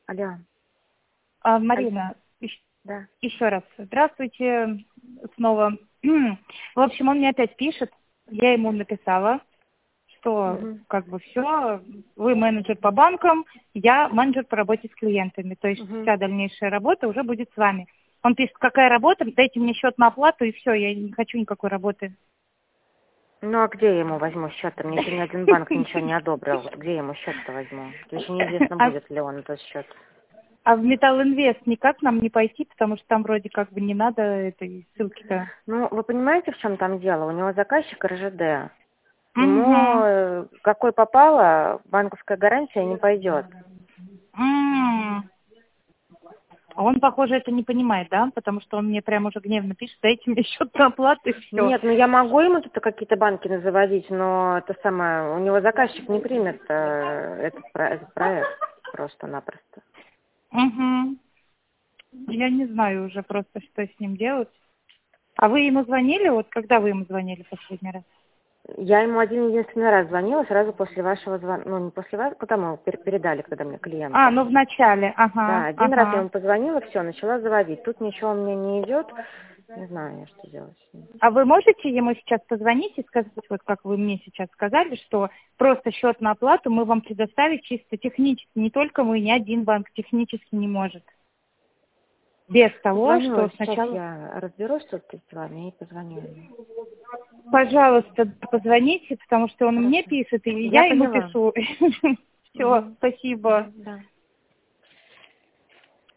Алло. Марина, Да. еще раз. Здравствуйте снова. В общем, он мне опять пишет. Я ему написала, что Угу. как бы все, вы менеджер по банкам, я менеджер по работе с клиентами. То есть Угу. вся дальнейшая работа уже будет с вами. Он пишет, какая работа, дайте мне счет на оплату, и все, я не хочу никакой работы. Ну, а где я ему возьму счет-то? Мне еще ни один банк ничего не одобрил. Вот где я ему счет-то возьму? Еще неизвестно, будет ли он этот счет. А в Металл Инвест никак нам не пойти, потому что там вроде как бы не надо этой ссылки-то. Ну, вы понимаете, в чем там дело? У него заказчик РЖД. Ему Угу. какой попало, банковская гарантия не пойдет. Он, похоже, это не понимает, да? Потому что он мне прям уже гневно пишет, дайте мне счет на оплату и все. Нет, ну я могу ему тут какие-то банки заводить, но это самое, у него заказчик не примет этот проект просто-напросто. Угу. Я не знаю уже просто, что с ним делать. А вы ему звонили? Вот когда вы ему звонили последний раз? Я ему один-единственный раз звонила сразу после вашего звонка, ну не после вас, когда мы передали, когда мне А, клиента. ну в начале, Да, ага, один раз я ага. ему позвонила, все, начала заводить. Тут ничего у меня не идет, не знаю я, что делать с ним. А вы можете ему сейчас позвонить и сказать, вот как вы мне сейчас сказали, что просто счет на оплату мы вам предоставить чисто технически, не только мы, ни один банк технически не может. Без того, Позвоню, что сейчас сначала... я разберусь тут с вами и позвоню ему. Пожалуйста, позвоните, потому что он мне Хорошо. пишет, и Я я ему поняла. пишу. Все, Угу. спасибо. Да.